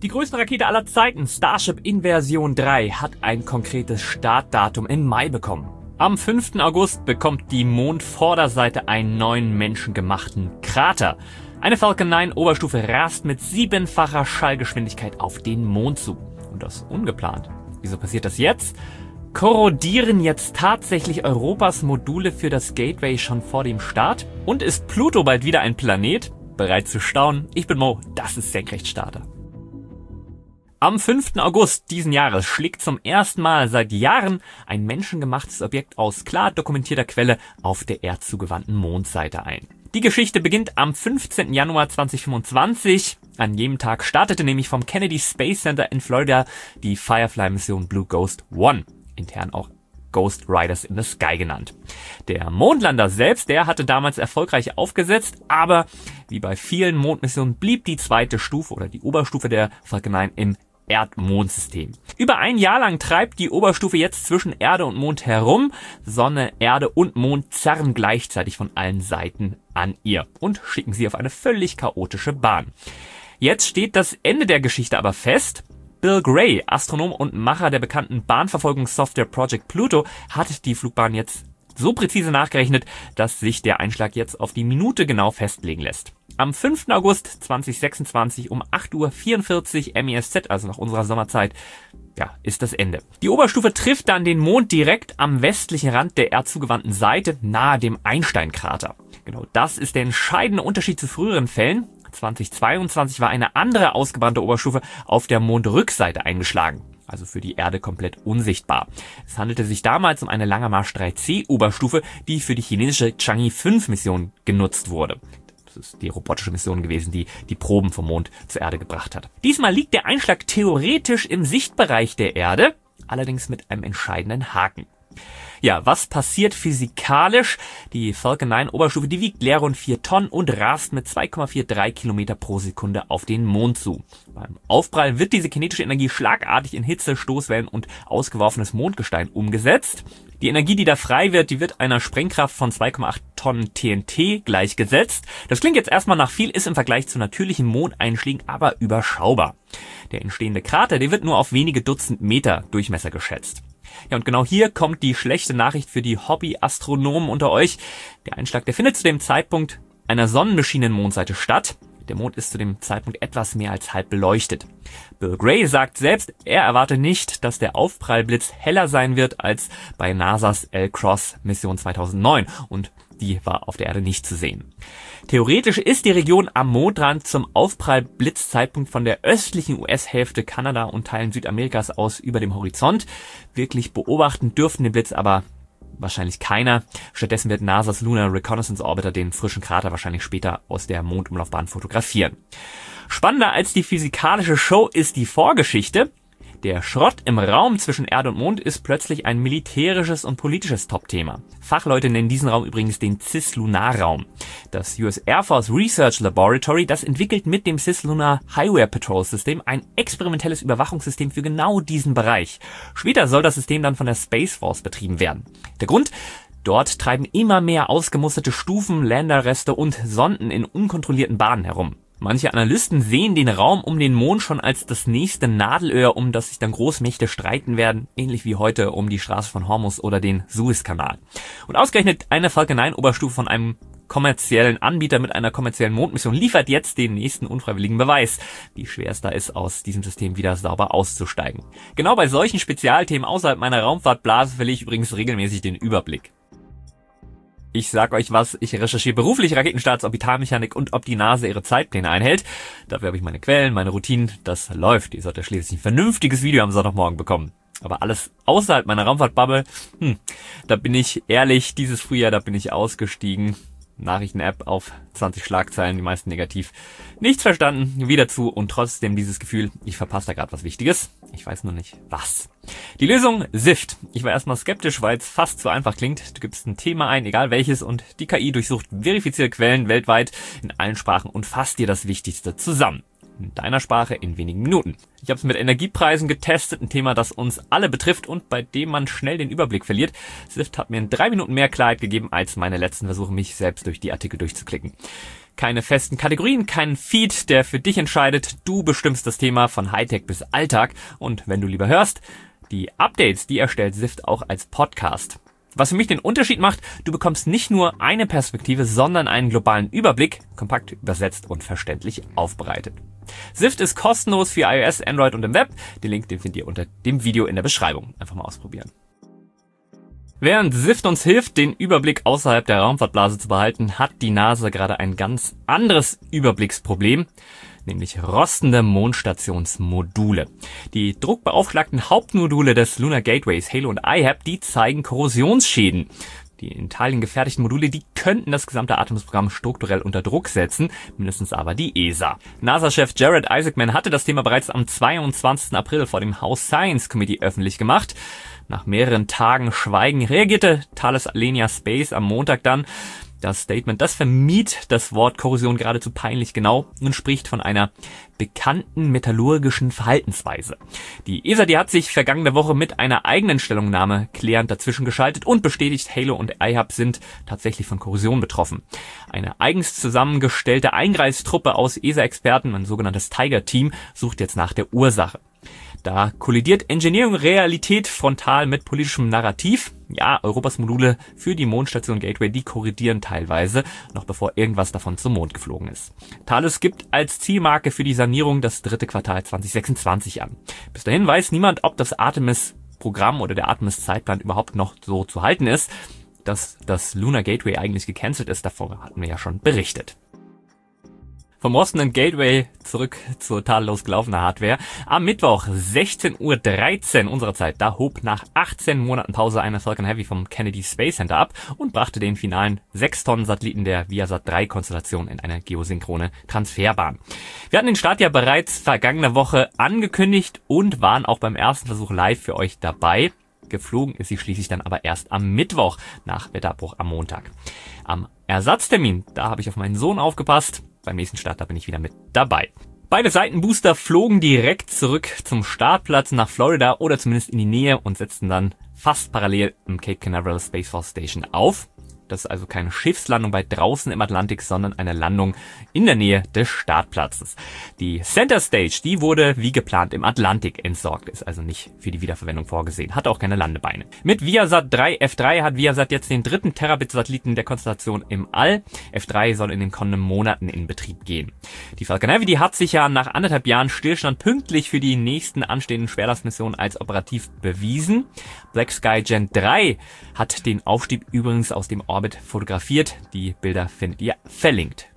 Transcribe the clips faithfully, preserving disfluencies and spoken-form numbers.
Die größte Rakete aller Zeiten, Starship Inversion drei, hat ein konkretes Startdatum im Mai bekommen. Am fünften August bekommt die Mondvorderseite einen neuen menschengemachten Krater. Eine Falcon neun Oberstufe rast mit siebenfacher Schallgeschwindigkeit auf den Mond zu. Und das ungeplant. Wieso passiert das jetzt? Korrodieren jetzt tatsächlich Europas Module für das Gateway schon vor dem Start? Und ist Pluto bald wieder ein Planet? Bereit zu staunen? Ich bin Mo, das ist Senkrechtstarter. Am fünften August diesen Jahres schlägt zum ersten Mal seit Jahren ein menschengemachtes Objekt aus klar dokumentierter Quelle auf der erdzugewandten Mondseite ein. Die Geschichte beginnt am fünfzehnten Januar zweitausendfünfundzwanzig. An jedem Tag startete nämlich vom Kennedy Space Center in Florida die Firefly-Mission Blue Ghost eins, intern auch Ghost Riders in the Sky genannt. Der Mondlander selbst, der hatte damals erfolgreich aufgesetzt, aber wie bei vielen Mondmissionen blieb die zweite Stufe oder die Oberstufe der Falcon neun im Erd-Mond-System. Über ein Jahr lang treibt die Oberstufe jetzt zwischen Erde und Mond herum. Sonne, Erde und Mond zerren gleichzeitig von allen Seiten an ihr und schicken sie auf eine völlig chaotische Bahn. Jetzt steht das Ende der Geschichte aber fest. Bill Gray, Astronom und Macher der bekannten Bahnverfolgungssoftware Project Pluto, hat die Flugbahn jetzt so präzise nachgerechnet, dass sich der Einschlag jetzt auf die Minute genau festlegen lässt. Am fünften August zweitausendsechsundzwanzig um acht Uhr vierundvierzig M E S Z, also nach unserer Sommerzeit, ja, ist das Ende. Die Oberstufe trifft dann den Mond direkt am westlichen Rand der erdzugewandten Seite, nahe dem Einstein-Krater. Genau das ist der entscheidende Unterschied zu früheren Fällen. zweitausendzweiundzwanzig war eine andere ausgebrannte Oberstufe auf der Mondrückseite eingeschlagen. Also für die Erde komplett unsichtbar. Es handelte sich damals um eine Langermarsch drei C Oberstufe, die für die chinesische Chang'e fünf Mission genutzt wurde. Das ist die robotische Mission gewesen, die die Proben vom Mond zur Erde gebracht hat. Diesmal liegt der Einschlag theoretisch im Sichtbereich der Erde, allerdings mit einem entscheidenden Haken. Ja, was passiert physikalisch? Die Falcon neun Oberstufe, die wiegt leer rund vier Tonnen und rast mit zwei Komma dreiundvierzig Kilometer pro Sekunde auf den Mond zu. Beim Aufprall wird diese kinetische Energie schlagartig in Hitze, Stoßwellen und ausgeworfenes Mondgestein umgesetzt. Die Energie, die da frei wird, die wird einer Sprengkraft von zwei Komma acht Tonnen T N T gleichgesetzt. Das klingt jetzt erstmal nach viel, ist im Vergleich zu natürlichen Mondeinschlägen aber überschaubar. Der entstehende Krater, der wird nur auf wenige Dutzend Meter Durchmesser geschätzt. Ja, und genau hier kommt die schlechte Nachricht für die Hobby-Astronomen unter euch. Der Einschlag, der findet zu dem Zeitpunkt einer sonnenbeschienenen Mondseite statt. Der Mond ist zu dem Zeitpunkt etwas mehr als halb beleuchtet. Bill Gray sagt selbst, er erwarte nicht, dass der Aufprallblitz heller sein wird als bei NASAs L-Cross-Mission zweitausendneun und die war auf der Erde nicht zu sehen. Theoretisch ist die Region am Mondrand zum Aufprallblitzzeitpunkt von der östlichen U S-Hälfte Kanada und Teilen Südamerikas aus über dem Horizont. Wirklich beobachten dürften den Blitz aber wahrscheinlich keiner. Stattdessen wird NASAs Lunar Reconnaissance Orbiter den frischen Krater wahrscheinlich später aus der Mondumlaufbahn fotografieren. Spannender als die physikalische Show ist die Vorgeschichte. Der Schrott im Raum zwischen Erde und Mond ist plötzlich ein militärisches und politisches Top-Thema. Fachleute nennen diesen Raum übrigens den Cislunar-Raum. Das U S Air Force Research Laboratory, das entwickelt mit dem Cislunar Highway Patrol System ein experimentelles Überwachungssystem für genau diesen Bereich. Später soll das System dann von der Space Force betrieben werden. Der Grund? Dort treiben immer mehr ausgemusterte Stufen, Landerreste und Sonden in unkontrollierten Bahnen herum. Manche Analysten sehen den Raum um den Mond schon als das nächste Nadelöhr, um das sich dann Großmächte streiten werden, ähnlich wie heute um die Straße von Hormuz oder den Suezkanal. Und ausgerechnet eine Falcon neun Oberstufe von einem kommerziellen Anbieter mit einer kommerziellen Mondmission liefert jetzt den nächsten unfreiwilligen Beweis, wie schwer es da ist, aus diesem System wieder sauber auszusteigen. Genau bei solchen Spezialthemen außerhalb meiner Raumfahrtblase verliere ich übrigens regelmäßig den Überblick. Ich sag euch was, ich recherchiere beruflich Raketenstarts, Orbitalmechanik und ob die NASA ihre Zeitpläne einhält. Dafür habe ich meine Quellen, meine Routinen, das läuft. Ihr solltet schließlich ein vernünftiges Video am Sonntagmorgen bekommen. Aber alles außerhalb meiner Raumfahrtbubble, hm, da bin ich ehrlich, dieses Frühjahr, da bin ich ausgestiegen. Nachrichten-App auf zwanzig Schlagzeilen, die meisten negativ. Nichts verstanden, wieder zu und trotzdem dieses Gefühl, ich verpasse da gerade was Wichtiges. Ich weiß nur nicht, was. Die Lösung, Sift. Ich war erstmal skeptisch, weil es fast zu einfach klingt. Du gibst ein Thema ein, egal welches, und die K I durchsucht verifizierte Quellen weltweit in allen Sprachen und fasst dir das Wichtigste zusammen. In deiner Sprache in wenigen Minuten. Ich habe es mit Energiepreisen getestet, ein Thema, das uns alle betrifft und bei dem man schnell den Überblick verliert. Sift hat mir in drei Minuten mehr Klarheit gegeben als meine letzten Versuche, mich selbst durch die Artikel durchzuklicken. Keine festen Kategorien, keinen Feed, der für dich entscheidet. Du bestimmst das Thema von Hightech bis Alltag. Und wenn du lieber hörst, die Updates, die erstellt Sift auch als Podcast. Was für mich den Unterschied macht, du bekommst nicht nur eine Perspektive, sondern einen globalen Überblick, kompakt übersetzt und verständlich aufbereitet. Sift ist kostenlos für iOS, Android und im Web. Den Link, den findet ihr unter dem Video in der Beschreibung. Einfach mal ausprobieren. Während Sift uns hilft, den Überblick außerhalb der Raumfahrtblase zu behalten, hat die NASA gerade ein ganz anderes Überblicksproblem, nämlich rostende Mondstationsmodule. Die druckbeaufschlagten Hauptmodule des Lunar Gateways Halo und I HAP, die zeigen Korrosionsschäden. Die in Italien gefertigten Module, die könnten das gesamte Artemis-Programm strukturell unter Druck setzen, mindestens aber die E S A. NASA-Chef Jared Isaacman hatte das Thema bereits am zweiundzwanzigsten April vor dem House Science Committee öffentlich gemacht. Nach mehreren Tagen Schweigen reagierte Thales Alenia Space am Montag dann. Das Statement, das vermied das Wort Korrosion geradezu peinlich genau und spricht von einer bekannten metallurgischen Verhaltensweise. Die E S A, die hat sich vergangene Woche mit einer eigenen Stellungnahme klärend dazwischen geschaltet und bestätigt, Halo und I HAP sind tatsächlich von Korrosion betroffen. Eine eigens zusammengestellte Eingreiftruppe aus E S A-Experten, ein sogenanntes Tiger-Team, sucht jetzt nach der Ursache. Da kollidiert Engineering-Realität frontal mit politischem Narrativ. Ja, Europas Module für die Mondstation Gateway, die korrigieren teilweise, noch bevor irgendwas davon zum Mond geflogen ist. Thales gibt als Zielmarke für die Sanierung das dritte Quartal zwanzig sechsundzwanzig an. Bis dahin weiß niemand, ob das Artemis-Programm oder der Artemis-Zeitplan überhaupt noch so zu halten ist. Dass das Lunar Gateway eigentlich gecancelt ist, davor hatten wir ja schon berichtet. Vom rostenden Gateway zurück zur tadellos gelaufenen Hardware. Am Mittwoch sechzehn Uhr dreizehn unserer Zeit, da hob nach achtzehn Monaten Pause eine Falcon Heavy vom Kennedy Space Center ab und brachte den finalen sechs Tonnen Satelliten der Viasat drei Konstellation in eine geosynchrone Transferbahn. Wir hatten den Start ja bereits vergangene Woche angekündigt und waren auch beim ersten Versuch live für euch dabei. Geflogen ist sie schließlich dann aber erst am Mittwoch nach Wetterabbruch am Montag. Am Ersatztermin, da habe ich auf meinen Sohn aufgepasst. Beim nächsten Start, da bin ich wieder mit dabei. Beide Seitenbooster flogen direkt zurück zum Startplatz nach Florida oder zumindest in die Nähe und setzten dann fast parallel im Cape Canaveral Space Force Station auf. Das ist also keine Schiffslandung bei draußen im Atlantik, sondern eine Landung in der Nähe des Startplatzes. Die Center Stage, die wurde wie geplant im Atlantik entsorgt, ist also nicht für die Wiederverwendung vorgesehen, hat auch keine Landebeine. Mit Viasat drei F drei hat Viasat jetzt den dritten Terabit-Satelliten der Konstellation im All. F drei soll in den kommenden Monaten in Betrieb gehen. Die Falcon Heavy, die hat sich ja nach anderthalb Jahren Stillstand pünktlich für die nächsten anstehenden Schwerlastmissionen als operativ bewiesen. Black Sky Gen drei hat den Aufstieg übrigens aus dem Orbit fotografiert. Die Bilder findet ihr verlinkt.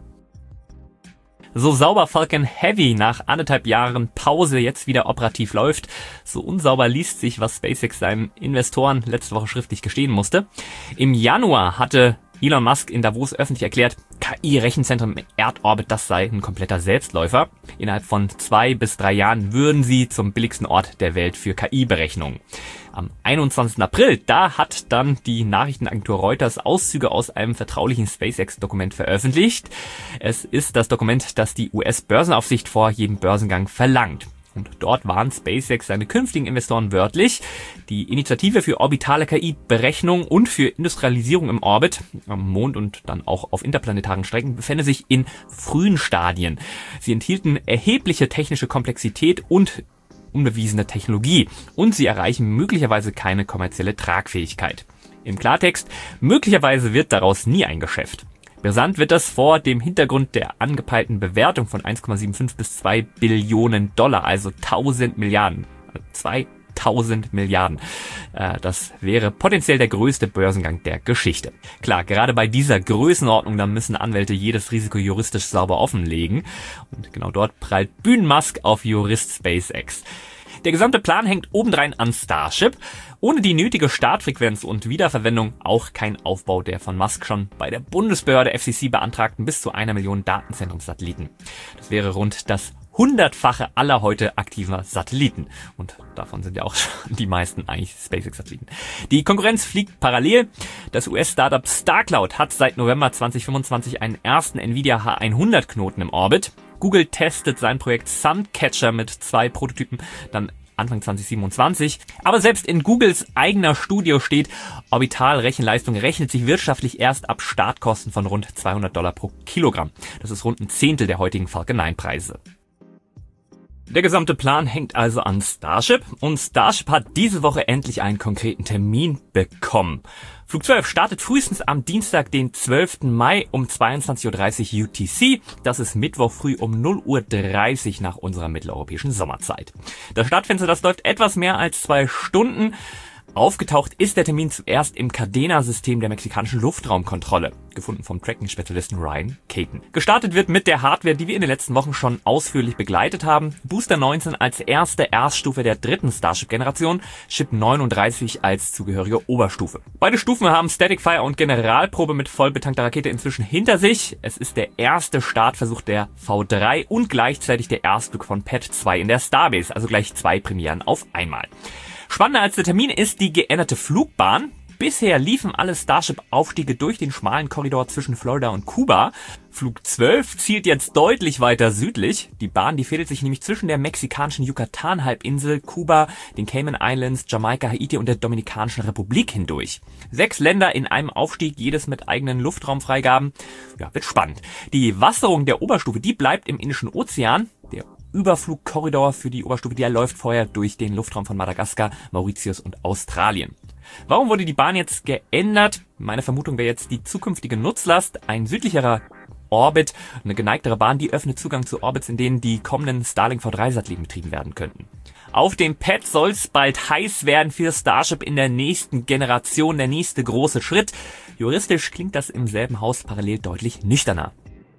So sauber Falcon Heavy nach anderthalb Jahren Pause jetzt wieder operativ läuft, so unsauber liest sich, was SpaceX seinen Investoren letzte Woche schriftlich gestehen musste. Im Januar hatte Elon Musk in Davos öffentlich erklärt, K I-Rechenzentren im Erdorbit, das sei ein kompletter Selbstläufer. Innerhalb von zwei bis drei Jahren würden sie zum billigsten Ort der Welt für K I-Berechnungen. Am einundzwanzigsten April, da hat dann die Nachrichtenagentur Reuters Auszüge aus einem vertraulichen SpaceX-Dokument veröffentlicht. Es ist das Dokument, das die U S-Börsenaufsicht vor jedem Börsengang verlangt. Und dort warnt SpaceX seine künftigen Investoren wörtlich. Die Initiative für orbitale K I-Berechnung und für Industrialisierung im Orbit, am Mond und dann auch auf interplanetaren Strecken, befände sich in frühen Stadien. Sie enthielten erhebliche technische Komplexität und unbewiesene Technologie und sie erreichen möglicherweise keine kommerzielle Tragfähigkeit. Im Klartext, möglicherweise wird daraus nie ein Geschäft. Brisant wird das vor dem Hintergrund der angepeilten Bewertung von eins Komma fünfundsiebzig bis zwei Billionen Dollar, also tausend Milliarden, zweitausend Milliarden. Das wäre potenziell der größte Börsengang der Geschichte. Klar, gerade bei dieser Größenordnung, da müssen Anwälte jedes Risiko juristisch sauber offenlegen. Und genau dort prallt Bühnenmusk auf Jurist SpaceX. Der gesamte Plan hängt obendrein an Starship. Ohne die nötige Startfrequenz und Wiederverwendung auch kein Aufbau der von Musk schon bei der Bundesbehörde F C C beantragten bis zu einer Million Datenzentrumssatelliten. Das wäre rund das hundertfache aller heute aktiver Satelliten. Und davon sind ja auch schon die meisten eigentlich SpaceX-Satelliten. Die Konkurrenz fliegt parallel. Das U S-Startup StarCloud hat seit November zwanzig fünfundzwanzig einen ersten Nvidia H hundert Knoten im Orbit. Google testet sein Projekt Suncatcher mit zwei Prototypen dann Anfang zwanzig siebenundzwanzig. Aber selbst in Googles eigener Studie steht, Orbitalrechenleistung rechnet sich wirtschaftlich erst ab Startkosten von rund zweihundert Dollar pro Kilogramm. Das ist rund ein Zehntel der heutigen Falcon neun Preise. Der gesamte Plan hängt also an Starship und Starship hat diese Woche endlich einen konkreten Termin bekommen. Flug zwölf startet frühestens am Dienstag, den zwölften Mai um zweiundzwanzig Uhr dreißig U T C. Das ist Mittwoch früh um null Uhr dreißig nach unserer mitteleuropäischen Sommerzeit. Das Startfenster, das läuft etwas mehr als zwei Stunden. Aufgetaucht ist der Termin zuerst im Cadena-System der mexikanischen Luftraumkontrolle, gefunden vom Tracking-Spezialisten Ryan Caton. Gestartet wird mit der Hardware, die wir in den letzten Wochen schon ausführlich begleitet haben. Booster neunzehn als erste Erststufe der dritten Starship-Generation, Ship neununddreißig als zugehörige Oberstufe. Beide Stufen haben Static Fire und Generalprobe mit vollbetankter Rakete inzwischen hinter sich. Es ist der erste Startversuch der V drei und gleichzeitig der Erstflug von P E T zwei in der Starbase, also gleich zwei Premieren auf einmal. Spannender als der Termin ist die geänderte Flugbahn. Bisher liefen alle Starship-Aufstiege durch den schmalen Korridor zwischen Florida und Kuba. Flug zwölf zielt jetzt deutlich weiter südlich. Die Bahn, die fädelt sich nämlich zwischen der mexikanischen Yucatan-Halbinsel, Kuba, den Cayman Islands, Jamaika, Haiti und der Dominikanischen Republik hindurch. Sechs Länder in einem Aufstieg, jedes mit eigenen Luftraumfreigaben. Ja, wird spannend. Die Wasserung der Oberstufe, die bleibt im Indischen Ozean. Der Überflugkorridor für die Oberstufe, der läuft vorher durch den Luftraum von Madagaskar, Mauritius und Australien. Warum wurde die Bahn jetzt geändert? Meine Vermutung wäre jetzt die zukünftige Nutzlast. Ein südlicherer Orbit, eine geneigtere Bahn, die öffnet Zugang zu Orbits, in denen die kommenden Starlink V drei Satelliten betrieben werden könnten. Auf dem P E T soll es bald heiß werden für Starship in der nächsten Generation, der nächste große Schritt. Juristisch klingt das im selben Haus parallel deutlich nüchterner.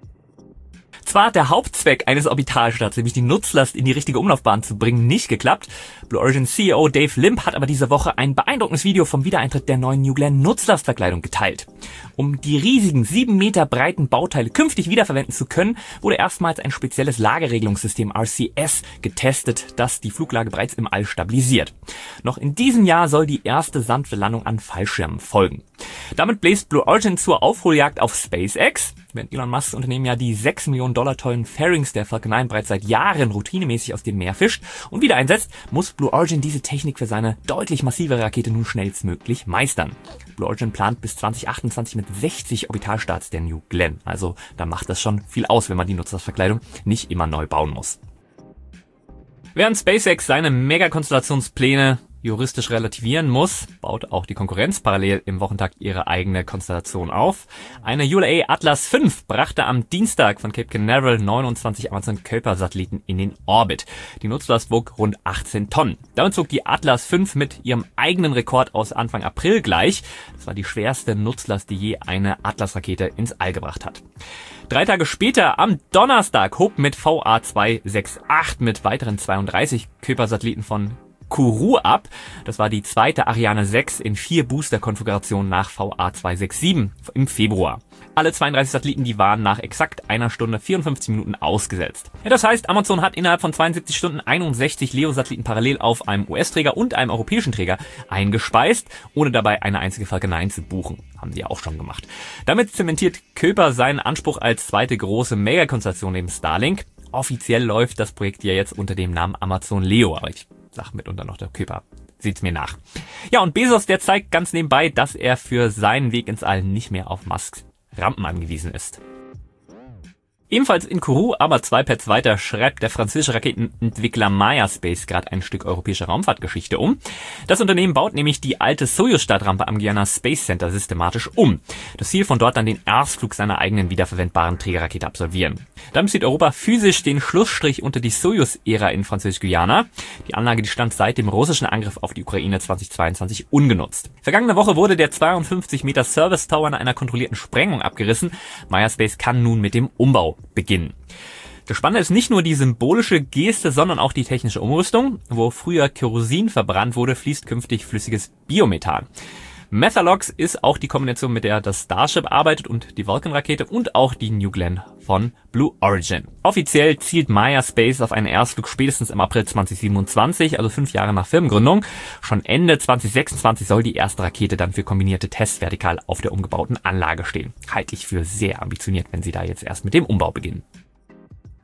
Zwar hat der Hauptzweck eines Orbitalstarts, nämlich die Nutzlast in die richtige Umlaufbahn zu bringen, nicht geklappt. Blue Origin C E O Dave Limp hat aber diese Woche ein beeindruckendes Video vom Wiedereintritt der neuen New Glenn Nutzlastverkleidung geteilt. Um die riesigen sieben Meter breiten Bauteile künftig wiederverwenden zu können, wurde erstmals ein spezielles Lageregelungssystem R C S getestet, das die Fluglage bereits im All stabilisiert. Noch in diesem Jahr soll die erste sanfte Landung an Fallschirmen folgen. Damit bläst Blue Origin zur Aufholjagd auf SpaceX. Während Elon Musks Unternehmen ja die sechs Millionen Dollar teuren Fairings der Falcon neun bereits seit Jahren routinemäßig aus dem Meer fischt und wieder einsetzt, muss Blue Origin diese Technik für seine deutlich massivere Rakete nun schnellstmöglich meistern. Blue Origin plant bis zwanzig achtundzwanzig mit sechzig Orbitalstarts der New Glenn. Also da macht das schon viel aus, wenn man die Nutzlastverkleidung nicht immer neu bauen muss. Während SpaceX seine Megakonstellationspläne juristisch relativieren muss, baut auch die Konkurrenz parallel im Wochentakt ihre eigene Konstellation auf. Eine U L A Atlas fünf brachte am Dienstag von Cape Canaveral neunundzwanzig Amazon Kuiper Satelliten in den Orbit. Die Nutzlast wog rund achtzehn Tonnen. Damit zog die Atlas fünf mit ihrem eigenen Rekord aus Anfang April gleich. Das war die schwerste Nutzlast, die je eine Atlas-Rakete ins All gebracht hat. Drei Tage später, am Donnerstag, hob mit V A zwei sechs acht mit weiteren zweiunddreißig Kuiper Satelliten von Kourou ab. Das war die zweite Ariane sechs in vier Booster-Konfigurationen nach V A zwei sechs sieben im Februar. Alle zweiunddreißig Satelliten, die waren nach exakt einer Stunde vierundfünfzig Minuten ausgesetzt. Ja, das heißt, Amazon hat innerhalb von zweiundsiebzig Stunden einundsechzig Leo-Satelliten parallel auf einem U S-Träger und einem europäischen Träger eingespeist, ohne dabei eine einzige Falcon neun zu buchen. Haben die ja auch schon gemacht. Damit zementiert Kuiper seinen Anspruch als zweite große Megakonstellation neben Starlink. Offiziell läuft das Projekt ja jetzt unter dem Namen Amazon Leo, aber ich sag mitunter noch der Kuiper. Seht's mir nach. Ja, und Bezos, der zeigt ganz nebenbei, dass er für seinen Weg ins All nicht mehr auf Musks Rampen angewiesen ist. Ebenfalls in Kourou, aber zwei Pads weiter, schreibt der französische Raketenentwickler Maya Space gerade ein Stück europäische Raumfahrtgeschichte um. Das Unternehmen baut nämlich die alte Soyuz-Startrampe am Guyana Space Center systematisch um. Das Ziel, von dort dann den Erstflug seiner eigenen wiederverwendbaren Trägerrakete absolvieren. Damit zieht Europa physisch den Schlussstrich unter die Soyuz-Ära in Französisch-Guyana. Die Anlage, die stand seit dem russischen Angriff auf die Ukraine zweitausendzweiundzwanzig ungenutzt. Vergangene Woche wurde der zweiundfünfzig Meter Service Tower nach einer kontrollierten Sprengung abgerissen. Maya Space kann nun mit dem Umbau beginnen. Das Spannende ist nicht nur die symbolische Geste, sondern auch die technische Umrüstung. Wo früher Kerosin verbrannt wurde, fließt künftig flüssiges Biomethan. Methalox ist auch die Kombination, mit der das Starship arbeitet und die Vulcan-Rakete und auch die New Glenn von Blue Origin. Offiziell zielt Maya Space auf einen Erstflug spätestens im April zwanzig siebenundzwanzig, also fünf Jahre nach Firmengründung. Schon Ende zwanzig sechsundzwanzig soll die erste Rakete dann für kombinierte Tests vertikal auf der umgebauten Anlage stehen. Halte ich für sehr ambitioniert, wenn sie da jetzt erst mit dem Umbau beginnen.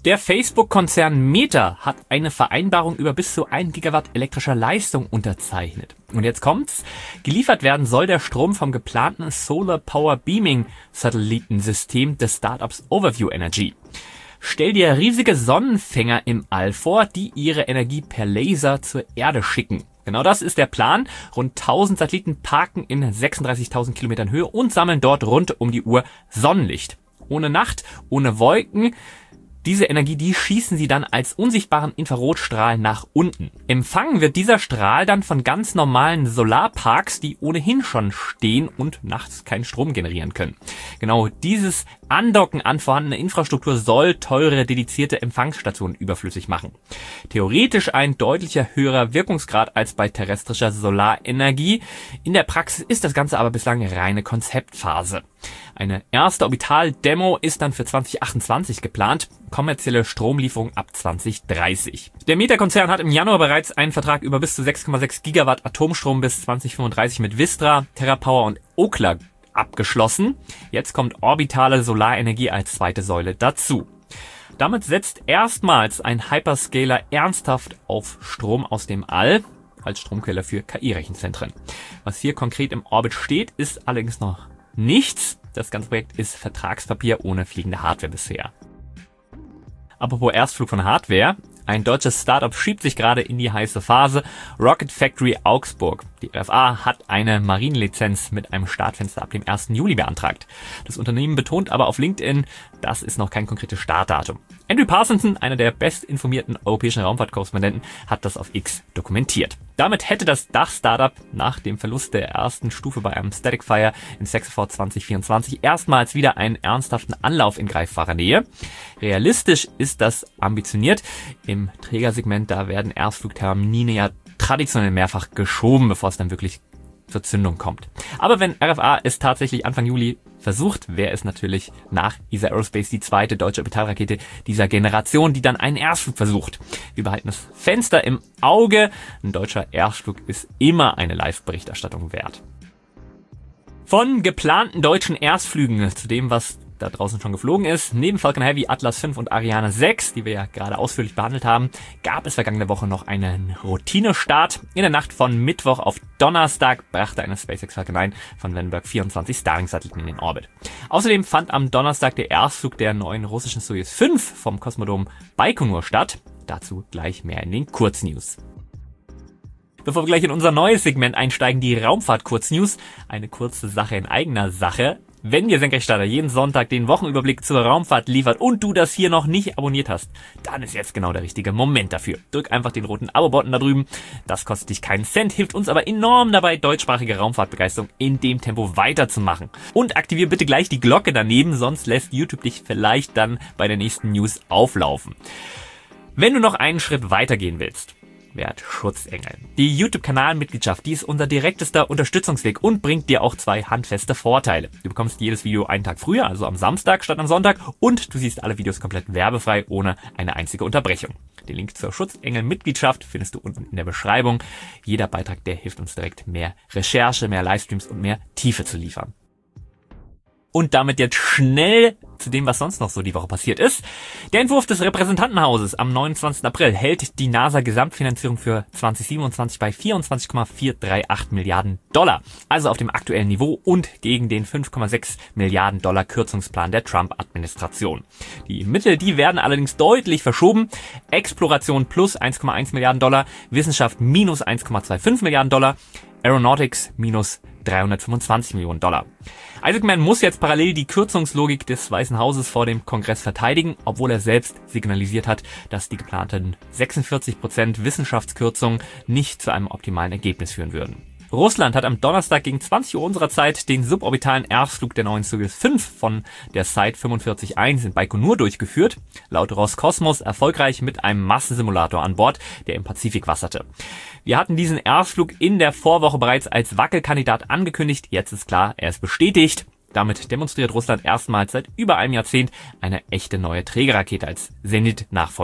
Der Facebook-Konzern Meta hat eine Vereinbarung über bis zu ein Gigawatt elektrischer Leistung unterzeichnet. Und jetzt kommt's. Geliefert werden soll der Strom vom geplanten Solar Power Beaming Satellitensystem des Startups Overview Energy. Stell dir riesige Sonnenfänger im All vor, die ihre Energie per Laser zur Erde schicken. Genau das ist der Plan. Rund tausend Satelliten parken in sechsunddreißigtausend Kilometern Höhe und sammeln dort rund um die Uhr Sonnenlicht. Ohne Nacht, ohne Wolken. Diese Energie, die schießen sie dann als unsichtbaren Infrarotstrahl nach unten. Empfangen wird dieser Strahl dann von ganz normalen Solarparks, die ohnehin schon stehen und nachts keinen Strom generieren können. Genau dieses Andocken an vorhandene Infrastruktur soll teure, dedizierte Empfangsstationen überflüssig machen. Theoretisch ein deutlicher höherer Wirkungsgrad als bei terrestrischer Solarenergie. In der Praxis ist das Ganze aber bislang reine Konzeptphase. Eine erste Orbital-Demo ist dann für zwanzig achtundzwanzig geplant, kommerzielle Stromlieferung ab zwanzig dreißig. Der Meta-Konzern hat im Januar bereits einen Vertrag über bis zu sechs Komma sechs Gigawatt Atomstrom bis zwanzig fünfunddreißig mit Vistra, TerraPower und Okla abgeschlossen. Jetzt kommt orbitale Solarenergie als zweite Säule dazu. Damit setzt erstmals ein Hyperscaler ernsthaft auf Strom aus dem All als Stromquelle für K I-Rechenzentren. Was hier konkret im Orbit steht, ist allerdings noch nichts. Das ganze Projekt ist Vertragspapier ohne fliegende Hardware bisher. Apropos Erstflug von Hardware. Ein deutsches Startup schiebt sich gerade in die heiße Phase. Rocket Factory Augsburg. Die R F A hat eine Marinelizenz mit einem Startfenster ab dem ersten Juli beantragt. Das Unternehmen betont aber auf LinkedIn, das ist noch kein konkretes Startdatum. Andrew Parsonson, einer der bestinformierten europäischen Raumfahrtkorrespondenten, hat das auf X dokumentiert. Damit hätte das Dach-Startup nach dem Verlust der ersten Stufe bei einem Static Fire in Sexafort zwanzig vierundzwanzig erstmals wieder einen ernsthaften Anlauf in greifbarer Nähe. Realistisch ist das ambitioniert. Im Trägersegment, da werden Erstflugtermine ja traditionell mehrfach geschoben, bevor es dann wirklich zur Zündung kommt. Aber wenn R F A es tatsächlich Anfang Juli versucht, wäre es natürlich nach E S A Aerospace die zweite deutsche Orbitalrakete dieser Generation, die dann einen Erstflug versucht. Wir behalten das Fenster im Auge. Ein deutscher Erstflug ist immer eine Live-Berichterstattung wert. Von geplanten deutschen Erstflügen zu dem, was da draußen schon geflogen ist. Neben Falcon Heavy, Atlas fünf und Ariane sechs, die wir ja gerade ausführlich behandelt haben, gab es vergangene Woche noch einen Routinestart. In der Nacht von Mittwoch auf Donnerstag brachte eine SpaceX Falcon neun von Vandenberg vierundzwanzig Starlink-Satelliten in den Orbit. Außerdem fand am Donnerstag der Erstflug der neuen russischen Soyuz fünf vom Kosmodrom Baikonur statt. Dazu gleich mehr in den Kurznews. Bevor wir gleich in unser neues Segment einsteigen, die Raumfahrt-Kurznews, eine kurze Sache in eigener Sache. Wenn dir Senkrechtstarter jeden Sonntag den Wochenüberblick zur Raumfahrt liefert und du das hier noch nicht abonniert hast, dann ist jetzt genau der richtige Moment dafür. Drück einfach den roten Abo-Button da drüben. Das kostet dich keinen Cent, hilft uns aber enorm dabei, deutschsprachige Raumfahrtbegeisterung in dem Tempo weiterzumachen. Und aktivier bitte gleich die Glocke daneben, sonst lässt YouTube dich vielleicht dann bei der nächsten News auflaufen. Wenn du noch einen Schritt weitergehen willst, werd Schutzengel. Die YouTube-Kanalmitgliedschaft, die ist unser direktester Unterstützungsweg und bringt dir auch zwei handfeste Vorteile. Du bekommst jedes Video einen Tag früher, also am Samstag statt am Sonntag, und du siehst alle Videos komplett werbefrei, ohne eine einzige Unterbrechung. Den Link zur Schutzengel-Mitgliedschaft findest du unten in der Beschreibung. Jeder Beitrag, der hilft uns direkt, mehr Recherche, mehr Livestreams und mehr Tiefe zu liefern. Und damit jetzt schnell zu dem, was sonst noch so die Woche passiert ist. Der Entwurf des Repräsentantenhauses am neunundzwanzigsten April hält die NASA Gesamtfinanzierung für zwanzig siebenundzwanzig bei vierundzwanzig Komma vierhundertachtunddreißig Milliarden Dollar. Also auf dem aktuellen Niveau und gegen den fünf Komma sechs Milliarden Dollar Kürzungsplan der Trump-Administration. Die Mittel, die werden allerdings deutlich verschoben. Exploration plus eins Komma eins Milliarden Dollar, Wissenschaft minus eins Komma fünfundzwanzig Milliarden Dollar, Aeronautics minus dreihundertfünfundzwanzig Millionen Dollar. Isaac Mann muss jetzt parallel die Kürzungslogik des Weißen Hauses vor dem Kongress verteidigen, obwohl er selbst signalisiert hat, dass die geplanten sechsundvierzig Prozent Wissenschaftskürzungen nicht zu einem optimalen Ergebnis führen würden. Russland hat am Donnerstag gegen zwanzig Uhr unserer Zeit den suborbitalen Erstflug der neuen Soyuz fünf von der Site fünfundvierzig eins in Baikonur durchgeführt. Laut Roskosmos erfolgreich mit einem Massensimulator an Bord, der im Pazifik wasserte. Wir hatten diesen Erstflug in der Vorwoche bereits als Wackelkandidat angekündigt. Jetzt ist klar, er ist bestätigt. Damit demonstriert Russland erstmals seit über einem Jahrzehnt eine echte neue Trägerrakete als Zenit-Nachfolger.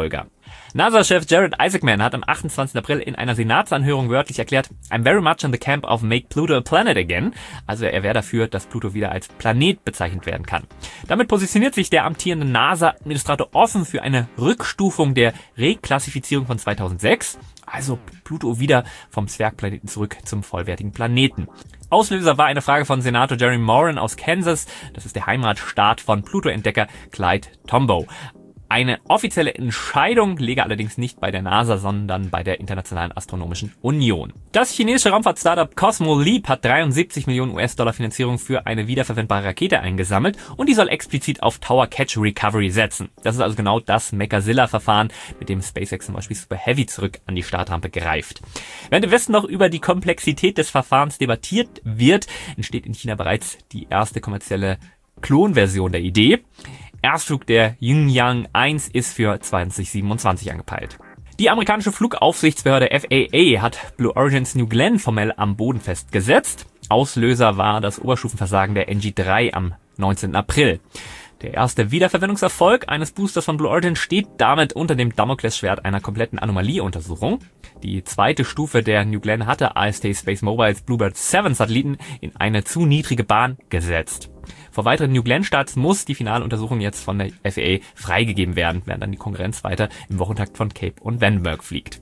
NASA-Chef Jared Isaacman hat am achtundzwanzigsten April in einer Senatsanhörung wörtlich erklärt, I'm very much in the camp of make Pluto a planet again. Also er wäre dafür, dass Pluto wieder als Planet bezeichnet werden kann. Damit positioniert sich der amtierende NASA-Administrator offen für eine Rückstufung der Reklassifizierung von zweitausendsechs. Also Pluto wieder vom Zwergplaneten zurück zum vollwertigen Planeten. Auslöser war eine Frage von Senator Jerry Moran aus Kansas. Das ist der Heimatstaat von Pluto-Entdecker Clyde Tombaugh. Eine offizielle Entscheidung läge allerdings nicht bei der NASA, sondern bei der Internationalen Astronomischen Union. Das chinesische Raumfahrt-Startup Cosmo Leap hat dreiundsiebzig Millionen US-Dollar Finanzierung für eine wiederverwendbare Rakete eingesammelt und die soll explizit auf Tower Catch Recovery setzen. Das ist also genau das Mechazilla-Verfahren, mit dem SpaceX zum Beispiel Super Heavy zurück an die Startrampe greift. Während im Westen noch über die Komplexität des Verfahrens debattiert wird, entsteht in China bereits die erste kommerzielle Klonversion der Idee. Erstflug der Yungyang eins ist für zwanzig siebenundzwanzig angepeilt. Die amerikanische Flugaufsichtsbehörde F A A hat Blue Origins New Glenn formell am Boden festgesetzt. Auslöser war das Oberstufenversagen der N G drei am neunzehnten April. Der erste Wiederverwendungserfolg eines Boosters von Blue Origin steht damit unter dem Damoklesschwert einer kompletten Anomalieuntersuchung. Die zweite Stufe der New Glenn hatte I S T Space Mobiles Bluebird sieben Satelliten in eine zu niedrige Bahn gesetzt. Vor weiteren New Glenn-Starts muss die finale Untersuchung jetzt von der F A A freigegeben werden, während dann die Konkurrenz weiter im Wochentakt von Cape und Vandenberg fliegt.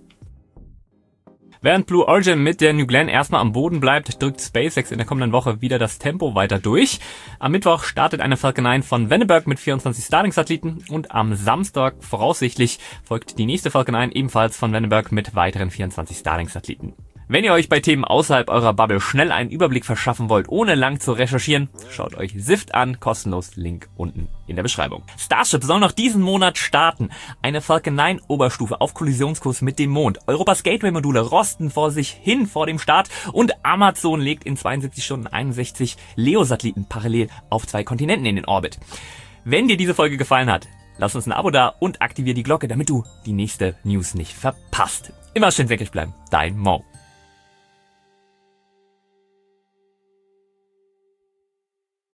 Während Blue Origin mit der New Glenn erstmal am Boden bleibt, drückt SpaceX in der kommenden Woche wieder das Tempo weiter durch. Am Mittwoch startet eine Falcon neun von Vandenberg mit vierundzwanzig Starlink-Satelliten und am Samstag voraussichtlich folgt die nächste Falcon neun ebenfalls von Vandenberg mit weiteren vierundzwanzig Starlink-Satelliten. Wenn ihr euch bei Themen außerhalb eurer Bubble schnell einen Überblick verschaffen wollt, ohne lang zu recherchieren, schaut euch Sift an, kostenlos, Link unten in der Beschreibung. Starship soll noch diesen Monat starten. Eine Falcon neun Oberstufe auf Kollisionskurs mit dem Mond. Europas Gateway-Module rosten vor sich hin vor dem Start und Amazon legt in zweiundsiebzig Stunden einundsechzig Leo-Satelliten parallel auf zwei Kontinenten in den Orbit. Wenn dir diese Folge gefallen hat, lass uns ein Abo da und aktiviere die Glocke, damit du die nächste News nicht verpasst. Immer schön senkrecht bleiben. Dein Mo.